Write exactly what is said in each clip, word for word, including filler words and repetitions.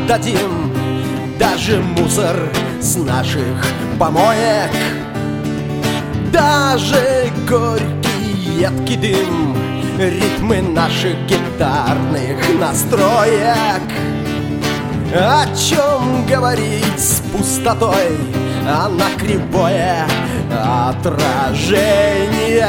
отдадим даже мусор с наших помоек, даже горький едкий дым, ритмы наших гитарных настроек. О чем говорить с пустотой, она кривое отражение,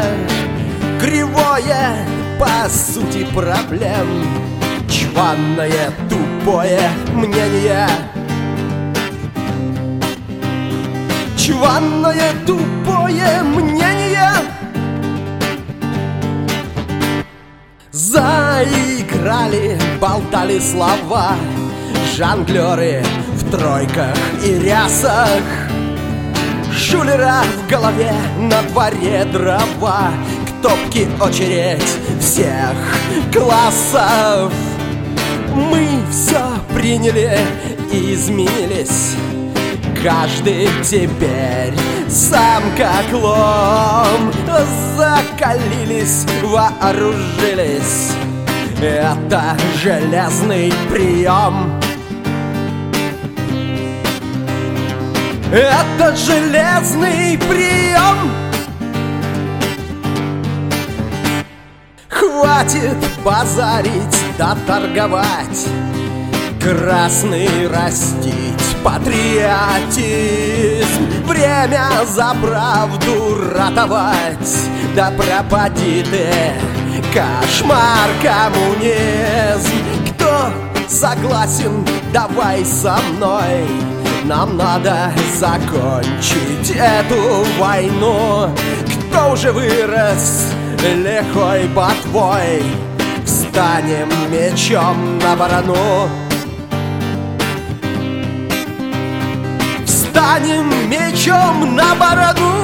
кривое по сути проблем, чванное тупое мнение, чванное тупое мнение. Заиграли, болтали слова жонглеры в тройках и рясах, шулера в голове, на дворе дрова, к топке очередь всех классов. Мы все приняли и изменились, каждый теперь сам как лом. Закалились, вооружились, это железный прием. Это железный прием. Хватит базарить да торговать, красный растить патриотизм. Время за правду ратовать, да пропади ты, кошмар коммунизм. Кто согласен, давай со мной, нам надо закончить эту войну. Кто уже вырос лихой ботвой, встанем мечом на барану. Встанем мечом на барану.